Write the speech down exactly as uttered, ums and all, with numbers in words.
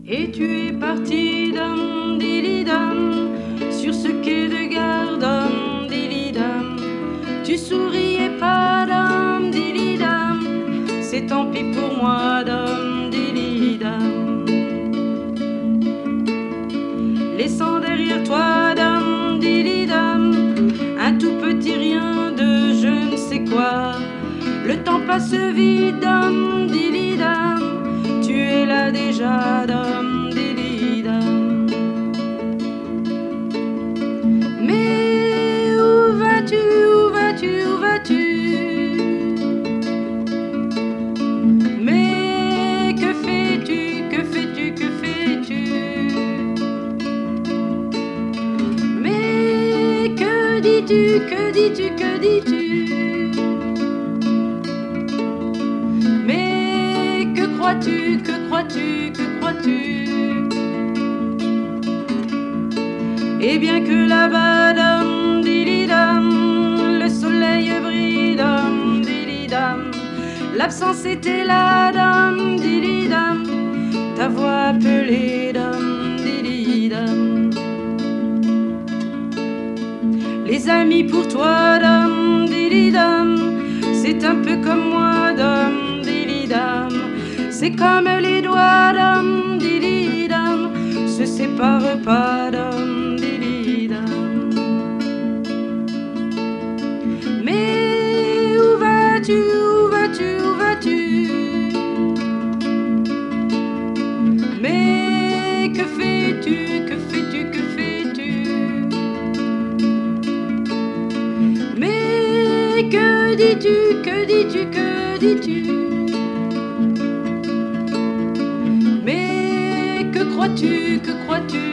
Et tu es parti, dam, dili, dam, sur ce quai de gare, dam, dili, dam. Tu souriais pas, dam, dili, dam, c'est tant pis pour moi, dam, dili, dam. Laissant derrière toi, dam, dili, dam, un tout petit rien de je ne sais quoi. Le temps passe vite, dam, dili, dam, tu es là déjà, dam, dili, dam. Mais où vas-tu, où vas-tu, où vas-tu? Mais que fais-tu, que fais-tu, que fais-tu? Mais que dis-tu, que dis-tu, que dis-tu? Mais que crois-tu, que crois-tu, que crois-tu? Et bien que là-bas, dam, dili, dam, le soleil brille, dam, dili, dam, l'absence était là, dam, dili, dam, ta voix appelée, dam, dili, dam. Les amis pour toi, dam, dili, dam, c'est un peu comme moi, dam, dili, dam, c'est comme les doigts, dam, dili, dam, se séparent pas, dam, dili, dam. Mais où vas-tu, où vas-tu, où vas-tu? Mais que fais-tu, que fais-tu, que fais-tu? Mais que dis-tu, que dis-tu, que dis-tu? Mais que crois-tu, que crois-tu?